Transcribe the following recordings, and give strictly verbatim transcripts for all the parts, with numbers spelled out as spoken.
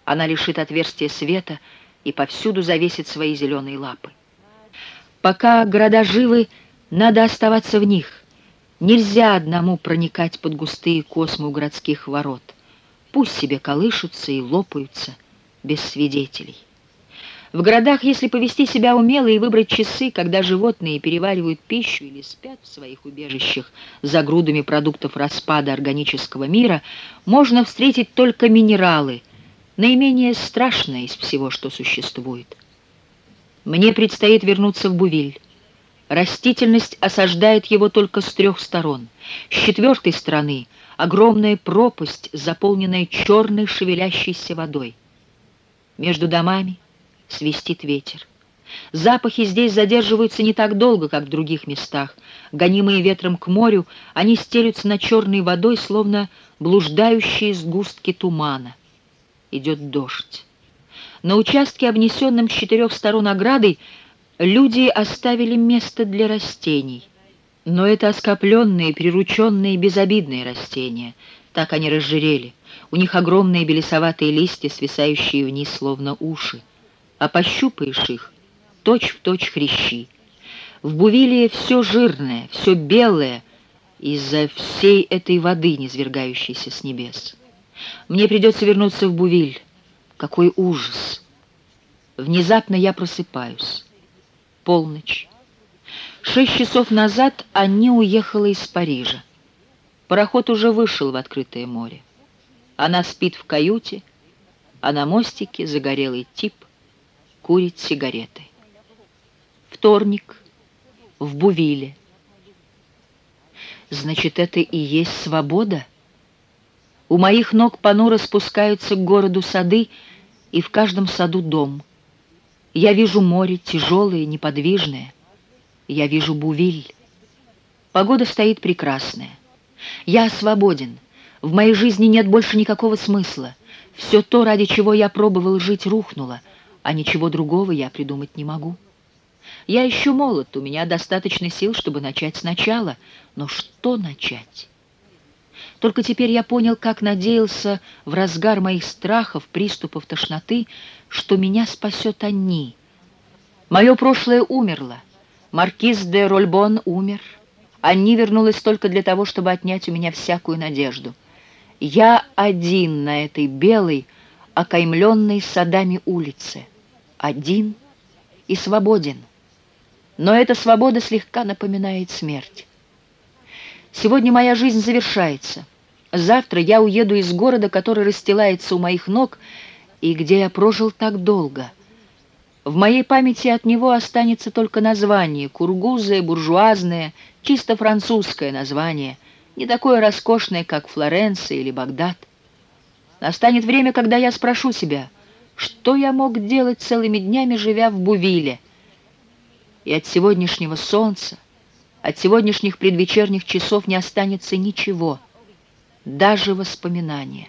Она лишит отверстия света и повсюду завесит свои зеленые лапы. Пока города живы, надо оставаться в них. Нельзя одному проникать под густые космы у городских ворот. Пусть себе колышутся и лопаются без свидетелей. В городах, если повести себя умело и выбрать часы, когда животные переваривают пищу или спят в своих убежищах за грудами продуктов распада органического мира, можно встретить только минералы, наименее страшное из всего, что существует. Мне предстоит вернуться в Бувиль. Растительность осаждает его только с трех сторон. С четвертой стороны огромная пропасть, заполненная черной шевелящейся водой. Между домами свистит ветер. Запахи здесь задерживаются не так долго, как в других местах. Гонимые ветром к морю, они стелются над черной водой, словно блуждающие сгустки тумана. Идет дождь. На участке, обнесенном с четырех сторон оградой, люди оставили место для растений. Но это оскопленные, прирученные, безобидные растения. Так они разжирели. У них огромные белесоватые листья, свисающие вниз, словно уши. А пощупаешь их, точь-в-точь хрящи. В Бувиле все жирное, все белое из-за всей этой воды, низвергающейся с небес. Мне придется вернуться в Бувиль. Какой ужас! Внезапно я просыпаюсь. Полночь. Шесть часов назад Анни уехала из Парижа. Пароход уже вышел в открытое море. Она спит в каюте, а на мостике загорелый тип курит сигареты. Вторник. В Бувиле. Значит, это и есть свобода? У моих ног понуро спускаются к городу сады, и в каждом саду дом. Я вижу море, тяжелое, неподвижное. Я вижу Бувиль. Погода стоит прекрасная. Я свободен. В моей жизни нет больше никакого смысла. Все то, ради чего я пробовал жить, рухнуло, а ничего другого я придумать не могу. Я еще молод, у меня достаточно сил, чтобы начать сначала. Но что начать? Только теперь я понял, как надеялся в разгар моих страхов, приступов тошноты, что меня спасет Анни. Мое прошлое умерло. Маркиз де Рольбон умер. Анни вернулась только для того, чтобы отнять у меня всякую надежду. Я один на этой белой, окаймленной садами улице. Один и свободен. Но эта свобода слегка напоминает смерть. Сегодня моя жизнь завершается. Завтра я уеду из города, который расстилается у моих ног, и где я прожил так долго. В моей памяти от него останется только название, кургузое, буржуазное, чисто французское название, не такое роскошное, как Флоренция или Багдад. Настанет время, когда я спрошу себя, что я мог делать целыми днями, живя в Бувиле. И от сегодняшнего солнца, от сегодняшних предвечерних часов не останется ничего, даже воспоминания.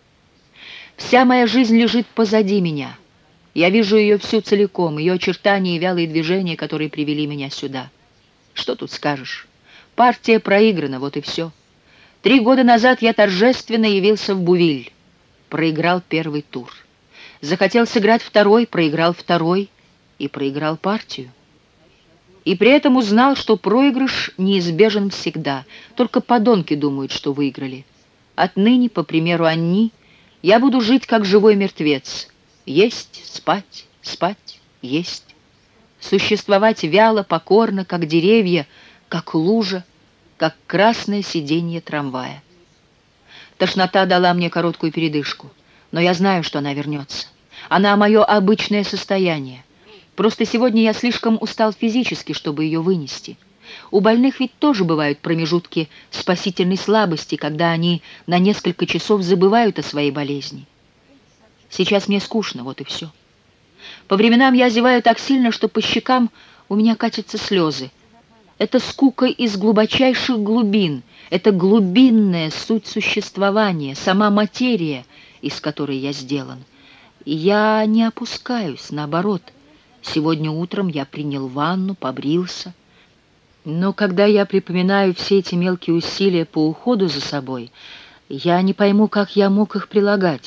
Вся моя жизнь лежит позади меня. Я вижу ее всю целиком, ее очертания и вялые движения, которые привели меня сюда. Что тут скажешь? Партия проиграна, вот и все. Три года назад я торжественно явился в Бувиль. Проиграл первый тур. Захотел сыграть второй, проиграл второй и проиграл партию. И при этом узнал, что проигрыш неизбежен всегда. Только подонки думают, что выиграли. Отныне, по примеру Анни, я буду жить как живой мертвец. Есть, спать, спать, есть. Существовать вяло, покорно, как деревья, как лужа, как красное сиденье трамвая. Тошнота дала мне короткую передышку, но я знаю, что она вернется. Она мое обычное состояние. Просто сегодня я слишком устал физически, чтобы ее вынести. У больных ведь тоже бывают промежутки спасительной слабости, когда они на несколько часов забывают о своей болезни. Сейчас мне скучно, вот и все. По временам я зеваю так сильно, что по щекам у меня катятся слезы. Это скука из глубочайших глубин, это глубинная суть существования, сама материя, из которой я сделан. И я не опускаюсь, наоборот. Сегодня утром я принял ванну, побрился. Но когда я припоминаю все эти мелкие усилия по уходу за собой, я не пойму, как я мог их прилагать.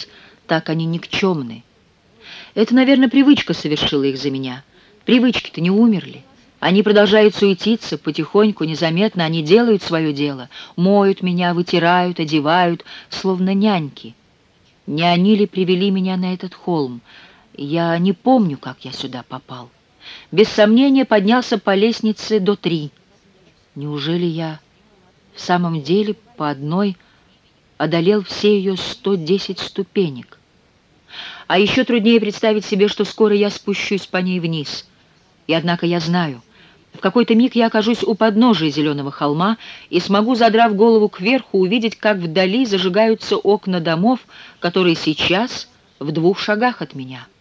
Так они никчемны. Это, наверное, привычка совершила их за меня. Привычки-то не умерли. Они продолжают суетиться, потихоньку, незаметно они делают свое дело, моют меня, вытирают, одевают, словно няньки. Не они ли привели меня на этот холм? Я не помню, как я сюда попал. Без сомнения поднялся по лестнице до три. Неужели я в самом деле по одной одолел все ее сто десять ступенек? А еще труднее представить себе, что скоро я спущусь по ней вниз. И однако я знаю, в какой-то миг я окажусь у подножия зеленого холма и смогу, задрав голову кверху, увидеть, как вдали зажигаются окна домов, которые сейчас в двух шагах от меня.